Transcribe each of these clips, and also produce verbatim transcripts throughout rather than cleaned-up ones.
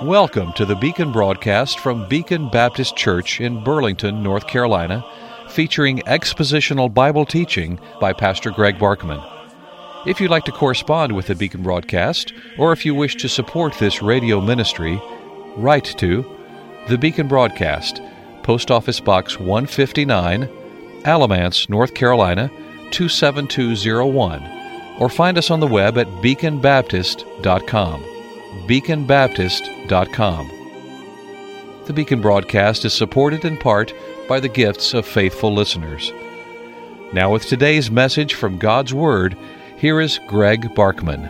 Welcome to the Beacon broadcast from Beacon Baptist Church in Burlington, North Carolina, featuring expositional Bible teaching by Pastor Greg Barkman. If you'd like to correspond with the Beacon broadcast, or if you wish to support this radio ministry, write to the Beacon Broadcast, Post Office Box one fifty-nine, Alamance, North Carolina, two seven two zero one, or find us on the web at beacon baptist dot com. beacon baptist dot com. The Beacon broadcast is supported in part by the gifts of faithful listeners. Now with today's message from God's Word, here is Greg Barkman.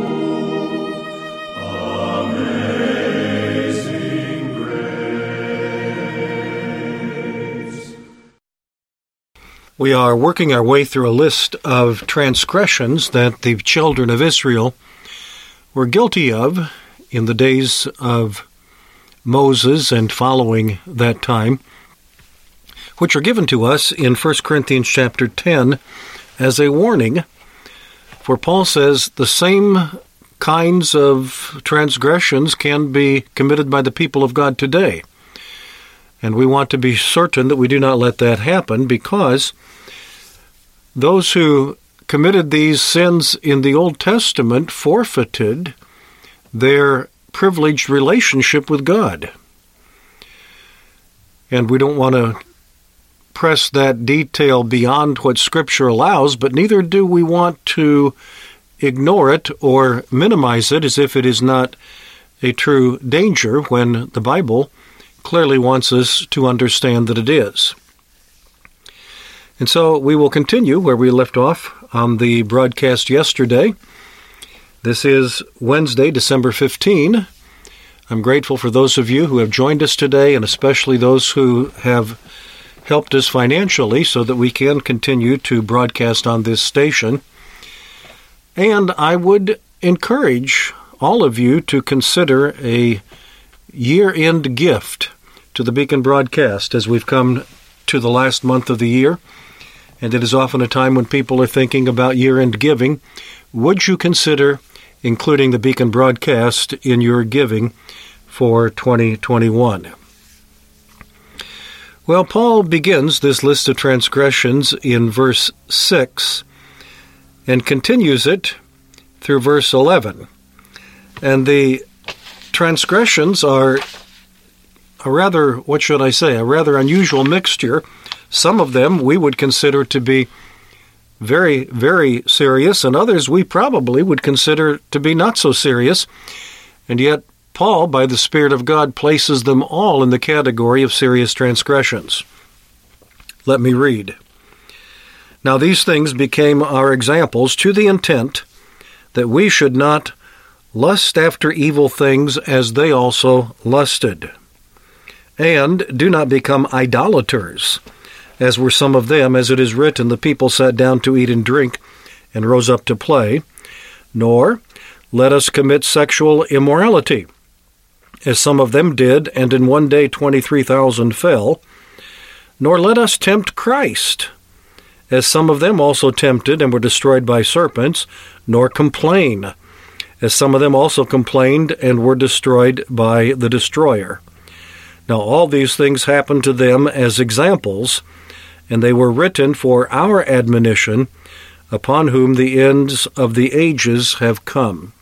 Amazing Grace. We are working our way through a list of transgressions that the children of Israel were guilty of in the days of Moses and following that time, which are given to us in First Corinthians chapter ten as a warning. For Paul says the same kinds of transgressions can be committed by the people of God today. And we want to be certain that we do not let that happen, because those who committed these sins in the Old Testament forfeited their privileged relationship with God. And we don't want to press that detail beyond what Scripture allows, but neither do we want to ignore it or minimize it as if it is not a true danger, when the Bible clearly wants us to understand that it is. And so we will continue where we left off on the broadcast yesterday. This is Wednesday, December fifteenth. I'm grateful for those of you who have joined us today, and especially those who have helped us financially so that we can continue to broadcast on this station. And I would encourage all of you to consider a year-end gift to the Beacon broadcast as we've come to the last month of the year. And it is often a time when people are thinking about year-end giving. Would you consider including the Beacon broadcast in your giving for twenty twenty-one? Well, Paul begins this list of transgressions in verse six and continues it through verse eleven. And the transgressions are a rather, what should I say, a rather unusual mixture. Some of them we would consider to be very, very serious, and others we probably would consider to be not so serious. And yet, Paul, by the Spirit of God, places them all in the category of serious transgressions. Let me read. Now these things became our examples, to the intent that we should not lust after evil things as they also lusted. And do not become idolaters, as were some of them, as it is written, the people sat down to eat and drink, and rose up to play. Nor let us commit sexual immorality, as some of them did, and in one day twenty-three thousand fell. Nor let us tempt Christ, as some of them also tempted, and were destroyed by serpents. Nor complain, as some of them also complained, and were destroyed by the destroyer. Now all these things happened to them as examples, and they were written for our admonition, upon whom the ends of the ages have come.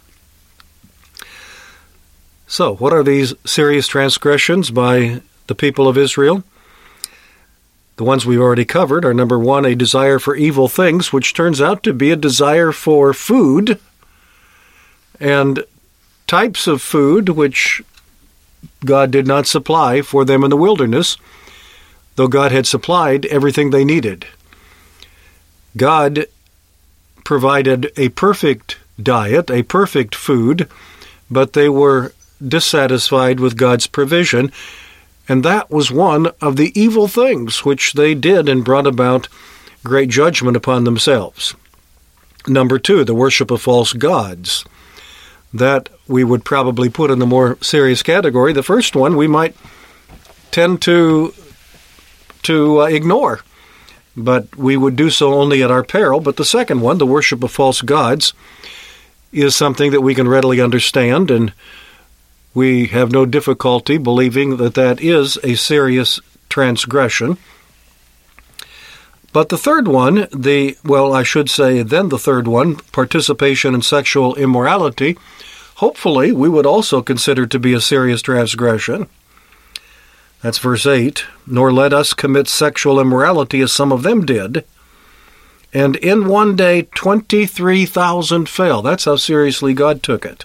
So, what are these serious transgressions by the people of Israel? The ones we've already covered are, number one, a desire for evil things, which turns out to be a desire for food, and types of food which God did not supply for them in the wilderness, though God had supplied everything they needed. God provided a perfect diet, a perfect food, but they were dissatisfied with God's provision, and that was one of the evil things which they did and brought about great judgment upon themselves. Number two, the worship of false gods. That we would probably put in the more serious category. The first one we might tend to to uh, ignore, but we would do so only at our peril. But the second one, the worship of false gods, is something that we can readily understand, and we have no difficulty believing that that is a serious transgression. But the third one, the, well, I should say then the third one, participation in sexual immorality, hopefully we would also consider to be a serious transgression. That's verse eight. Nor let us commit sexual immorality as some of them did. And in one day twenty-three thousand fell. That's how seriously God took it.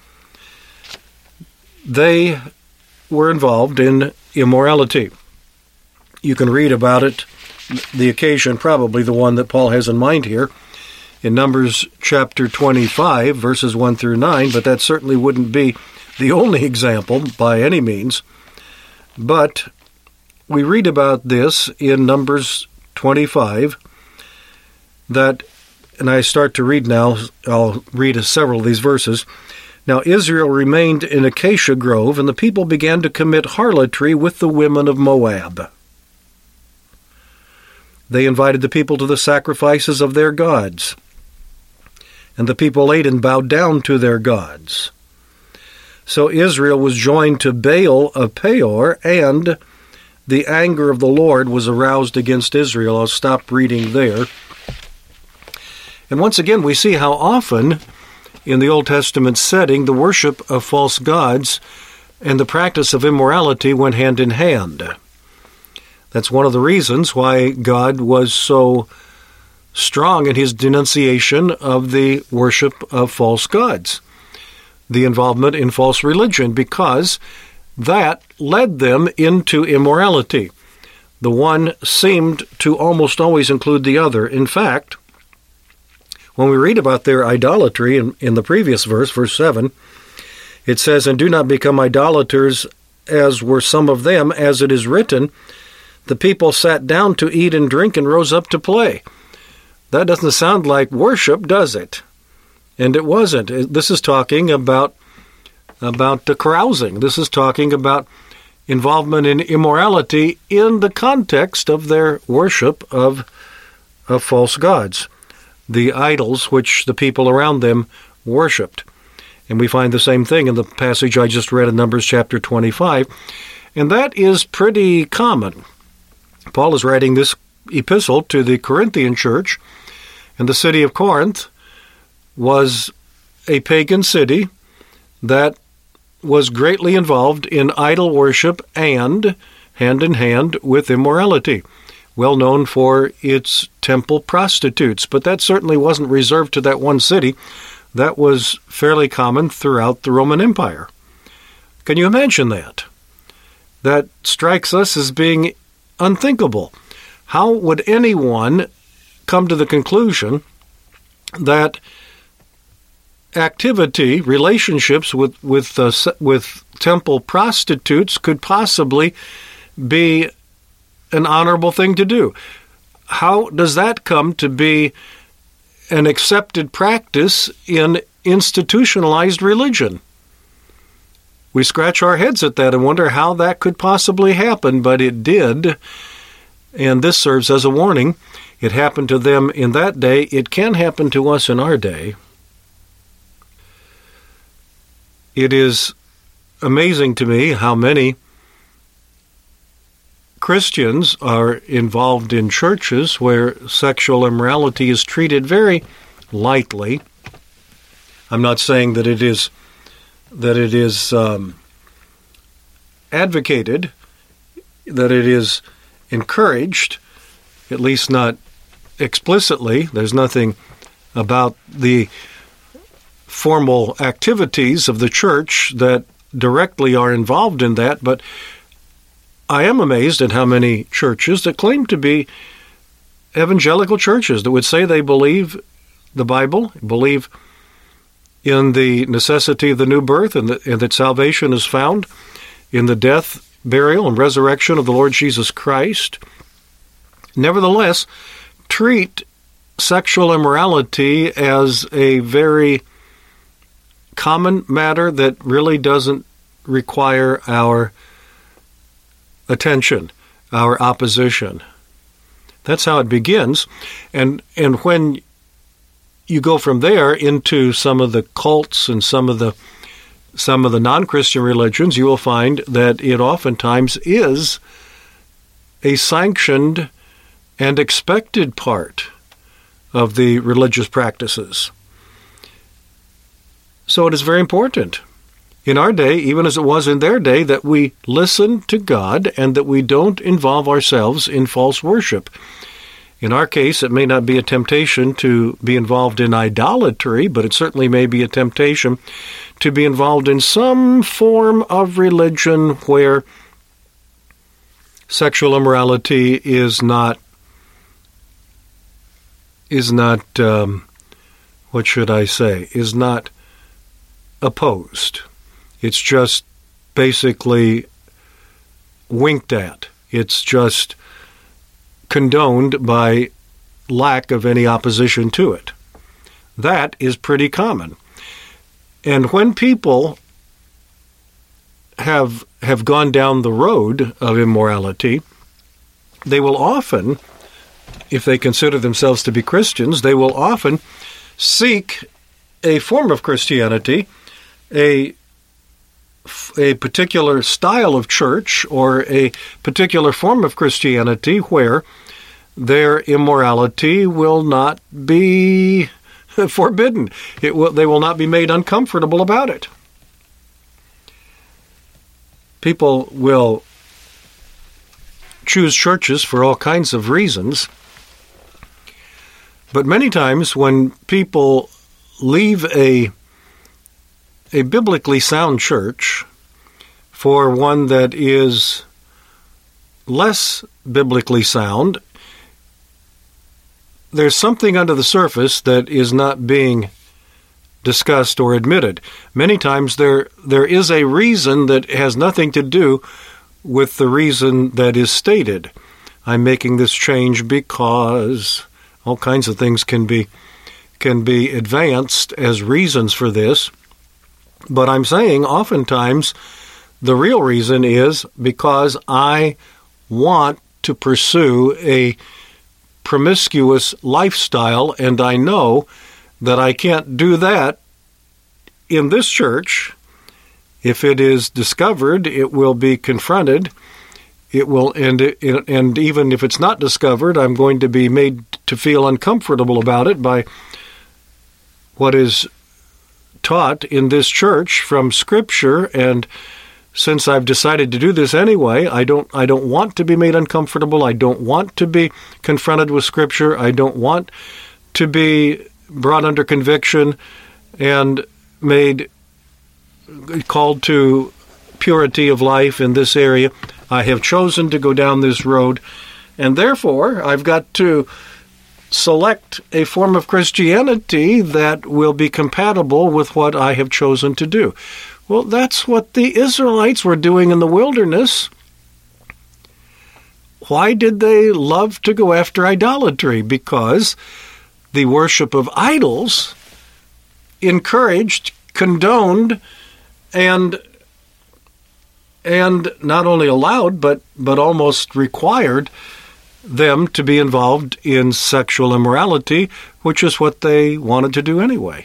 They were involved in immorality. You can read about it, the occasion, probably the one that Paul has in mind here, in Numbers chapter twenty-five, verses one through nine, but that certainly wouldn't be the only example by any means. But we read about this in Numbers twenty-five, that, and I start to read now, I'll read several of these verses. Now Israel remained in Acacia Grove, and the people began to commit harlotry with the women of Moab. They invited the people to the sacrifices of their gods, and the people ate and bowed down to their gods. So Israel was joined to Baal of Peor, and the anger of the Lord was aroused against Israel. I'll stop reading there. And once again, we see how often in the Old Testament setting the worship of false gods and the practice of immorality went hand in hand. That's one of the reasons why God was so strong in his denunciation of the worship of false gods, the involvement in false religion, because that led them into immorality. The one seemed to almost always include the other. In fact, when we read about their idolatry in, in the previous verse, verse seven, it says, "And do not become idolaters, as were some of them, as it is written, the people sat down to eat and drink and rose up to play." That doesn't sound like worship, does it? And it wasn't. This is talking about, about the carousing. This is talking about involvement in immorality in the context of their worship of, of false gods, the idols which the people around them worshipped. And we find the same thing in the passage I just read in Numbers chapter twenty-five. And that is pretty common. Paul is writing this epistle to the Corinthian church, and the city of Corinth was a pagan city that was greatly involved in idol worship and hand in hand with immorality, well known for its temple prostitutes. But that certainly wasn't reserved to that one city. That was fairly common throughout the Roman Empire. Can you imagine that? That strikes us as being unthinkable. How would anyone come to the conclusion that activity, relationships with with uh, with temple prostitutes could possibly be an honorable thing to do? How does that come to be an accepted practice in institutionalized religion? We scratch our heads at that and wonder how that could possibly happen, but it did. And this serves as a warning. It happened to them in that day. It can happen to us in our day. It is amazing to me how many Christians are involved in churches where sexual immorality is treated very lightly. I'm not saying that it is that it is um, advocated, that it is encouraged, at least not explicitly. There's nothing about the formal activities of the church that directly are involved in that, but I am amazed at how many churches that claim to be evangelical churches that would say they believe the Bible, believe in the necessity of the new birth, and, the, and that salvation is found in the death, burial, and resurrection of the Lord Jesus Christ. Nevertheless, treat sexual immorality as a very common matter that really doesn't require our attention, our opposition. That's how it begins. And and when you go from there into some of the cults and some of the some of the non-Christian religions, you will find that it oftentimes is a sanctioned and expected part of the religious practices. So it is very important in our day, even as it was in their day, that we listen to God and that we don't involve ourselves in false worship. In our case, it may not be a temptation to be involved in idolatry, but it certainly may be a temptation to be involved in some form of religion where sexual immorality is not, is not, um, what should I say, is not opposed. It's just basically winked at. It's just condoned by lack of any opposition to it. That is pretty common. And when people have have gone down the road of immorality, they will often, if they consider themselves to be Christians, they will often seek a form of Christianity, a a particular style of church or a particular form of Christianity where their immorality will not be forbidden. It will, they will not be made uncomfortable about it. People will choose churches for all kinds of reasons, but many times when people leave a a biblically sound church for one that is less biblically sound, there's something under the surface that is not being discussed or admitted. Many times there there is a reason that has nothing to do with the reason that is stated. I'm making this change because all kinds of things can be can be advanced as reasons for this. But I'm saying oftentimes the real reason is because I want to pursue a promiscuous lifestyle, and I know that I can't do that in this church. If it is discovered, it will be confronted. It will, and it, and even if it's not discovered, I'm going to be made to feel uncomfortable about it by what is taught in this church from Scripture, and since I've decided to do this anyway, I don't I don't want to be made uncomfortable. I don't want to be confronted with Scripture. I don't want to be brought under conviction and made called to purity of life in this area. I have chosen to go down this road, and therefore I've got to select a form of Christianity that will be compatible with what I have chosen to do. Well, that's what the Israelites were doing in the wilderness. Why did they love to go after idolatry? Because the worship of idols encouraged, condoned, and and not only allowed, but, but almost required them to be involved in sexual immorality, which is what they wanted to do anyway.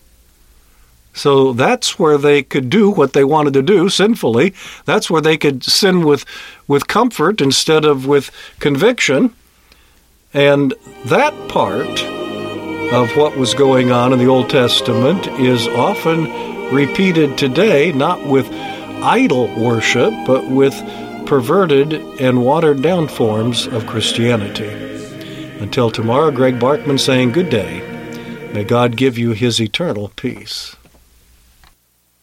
So that's where they could do what they wanted to do sinfully. That's where they could sin with, with comfort instead of with conviction. And that part of what was going on in the Old Testament is often repeated today, not with idol worship, but with perverted and watered-down forms of Christianity. Until tomorrow, Greg Barkman saying good day. May God give you his eternal peace.